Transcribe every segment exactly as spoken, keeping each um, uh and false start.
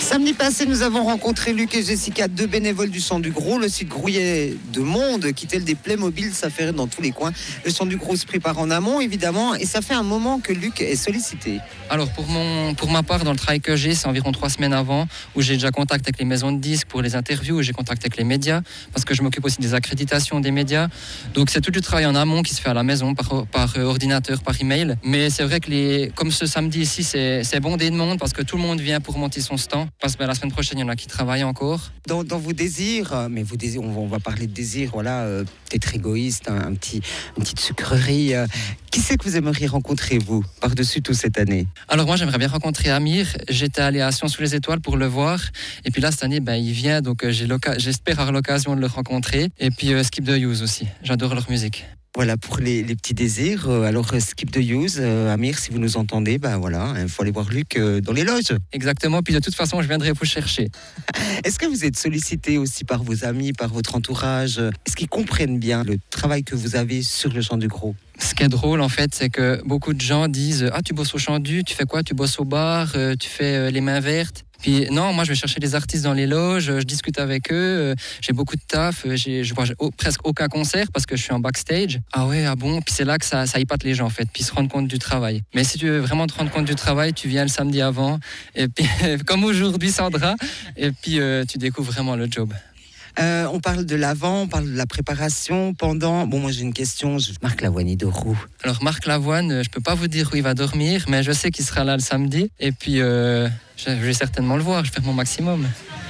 Samedi passé, nous avons rencontré Luc et Jessica, deux bénévoles du Chant du Gros. Le site grouillait de monde qui, tel des Playmobil, s'affairait dans tous les coins. Le Chant du Gros se prépare en amont, évidemment, et ça fait un moment que Luc est sollicité. Alors, pour, mon, pour ma part, dans le travail que j'ai, c'est environ trois semaines avant, où j'ai déjà contact avec les maisons de disques pour les interviews, où j'ai contact avec les médias, parce que je m'occupe aussi des accréditations des médias. Donc, c'est tout du travail en amont qui se fait à la maison, par, par ordinateur, par email. Mais c'est vrai que les, comme ce samedi ici, c'est, c'est bondé de monde, parce que tout le monde vient pour monter son stand. Parce que ben, la semaine prochaine, il y en a qui travaillent encore. Dans, dans vos désirs, mais vos désirs, on va, on va parler de désirs, voilà, euh, peut-être égoïste, un, un petit, une petite sucrerie. Euh, qui c'est que vous aimeriez rencontrer, vous, par-dessus tout cette année? Alors moi, j'aimerais bien rencontrer Amir. J'étais allé à Sion sous les étoiles pour le voir. Et puis là, cette année, ben, il vient, donc euh, j'ai j'espère avoir l'occasion de le rencontrer. Et puis euh, Skip the Use aussi. J'adore leur musique. Voilà pour les, les petits désirs. Alors, Skip the Use, euh, Amir, si vous nous entendez, ben voilà, il faut aller voir Luc euh, dans les loges. Exactement, puis de toute façon, je viendrai vous chercher. Est-ce que vous êtes sollicité aussi par vos amis, par votre entourage? Est-ce qu'ils comprennent bien le travail que vous avez sur le Chant du Gros? Ce qui est drôle, en fait, c'est que beaucoup de gens disent « Ah, tu bosses au Chant du, tu fais quoi? Tu bosses au bar, euh, tu fais euh, les mains vertes ?» Puis non, moi je vais chercher des artistes dans les loges, je discute avec eux, euh, j'ai beaucoup de taf, euh, j'ai, je vois j'ai, oh, presque aucun concert parce que je suis en backstage. Ah ouais, ah bon, puis c'est là que ça, ça épate les gens en fait, puis ils se rendent compte du travail. Mais si tu veux vraiment te rendre compte du travail, tu viens le samedi avant, et puis comme aujourd'hui Sandra, et puis euh, tu découvres vraiment le job. Euh, on parle de l'avant, on parle de la préparation, pendant. Bon, moi j'ai une question, je... Marc Lavoine de Roux. Alors Marc Lavoine, je peux pas vous dire où il va dormir, mais je sais qu'il sera là le samedi, et puis euh, je vais certainement le voir, je vais faire mon maximum.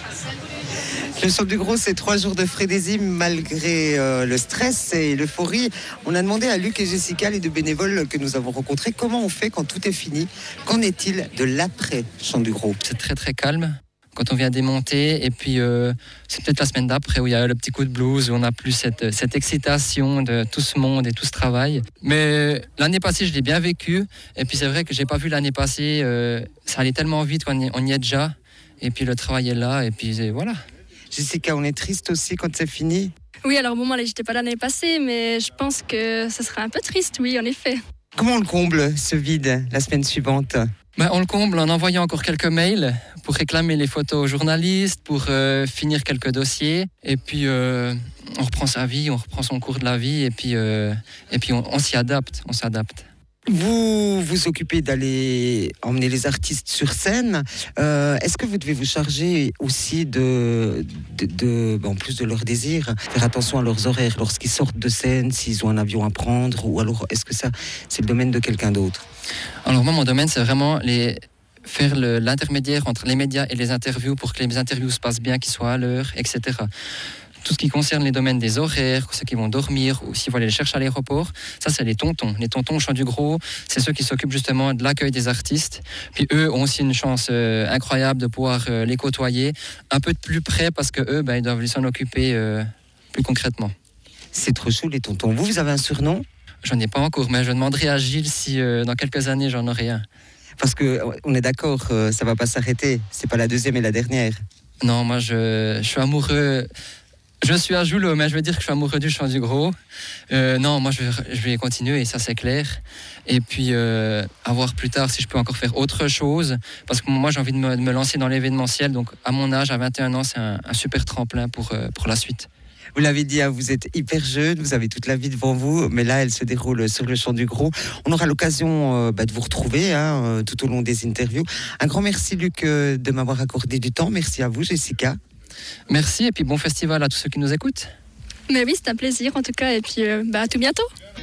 Le Chant du Gros, c'est trois jours de frénésie malgré euh, le stress et l'euphorie. On a demandé à Luc et Jessica, les deux bénévoles que nous avons rencontrés, comment on fait quand tout est fini. Qu'en est-il de l'après Chant du Gros? C'est très très calme quand on vient démonter, et puis euh, c'est peut-être la semaine d'après où il y a le petit coup de blues, où on n'a plus cette, cette excitation de tout ce monde et tout ce travail. Mais l'année passée, je l'ai bien vécu, et puis c'est vrai que j'ai pas vu l'année passée, euh, ça allait tellement vite qu'on y, on y est déjà, et puis le travail est là, et puis voilà. Jessica, on est triste aussi quand c'est fini? Oui, alors bon, moi, j'étais pas là l'année passée, mais je pense que ce sera un peu triste, oui, en effet. Comment on le comble, ce vide, la semaine suivante? Ben, on le comble en envoyant encore quelques mails pour réclamer les photos aux journalistes, pour euh, finir quelques dossiers. Et puis, euh, on reprend sa vie, on reprend son cours de la vie, et puis, euh, et puis on, on s'y adapte, on s'adapte. Vous vous occupez d'aller emmener les artistes sur scène. Euh, est-ce que vous devez vous charger aussi de, de, de, en plus de leurs désirs, faire attention à leurs horaires lorsqu'ils sortent de scène, s'ils ont un avion à prendre, ou alors est-ce que ça, c'est le domaine de quelqu'un d'autre? Alors moi, mon domaine, c'est vraiment les... faire le, l'intermédiaire entre les médias et les interviews pour que les interviews se passent bien, qu'ils soient à l'heure, et cetera. Tout ce qui concerne les domaines des horaires, ceux qui vont dormir ou s'ils vont aller les chercher à l'aéroport, ça c'est les tontons. Les tontons au Chant du Gros, c'est ceux qui s'occupent justement de l'accueil des artistes. Puis eux ont aussi une chance euh, incroyable de pouvoir euh, les côtoyer un peu de plus près parce que eux, ben, ils doivent s'en occuper euh, plus concrètement. C'est trop chaud les tontons. Vous, vous avez un surnom? J'en ai pas encore, mais je demanderai à Gilles si euh, dans quelques années j'en aurai un. Parce que on est d'accord, euh, ça va pas s'arrêter. C'est pas la deuxième et la dernière. Non, moi je, je suis amoureux. Je suis à Joulot, mais je veux dire que je suis amoureux du Chant du Gros. Euh, non, moi je vais, je vais continuer, et ça c'est clair. Et puis euh, à voir plus tard si je peux encore faire autre chose. Parce que moi j'ai envie de me, de me lancer dans l'événementiel. Donc à mon âge, à vingt et un ans, c'est un, un super tremplin pour, euh, pour la suite. Vous l'avez dit, hein, vous êtes hyper jeune, vous avez toute la vie devant vous, mais là, elle se déroule sur le Chant du Gros. On aura l'occasion euh, bah, de vous retrouver hein, euh, tout au long des interviews. Un grand merci, Luc, euh, de m'avoir accordé du temps. Merci à vous, Jessica. Merci, et puis bon festival à tous ceux qui nous écoutent. Mais oui, c'est un plaisir en tout cas, et puis euh, bah, à tout bientôt.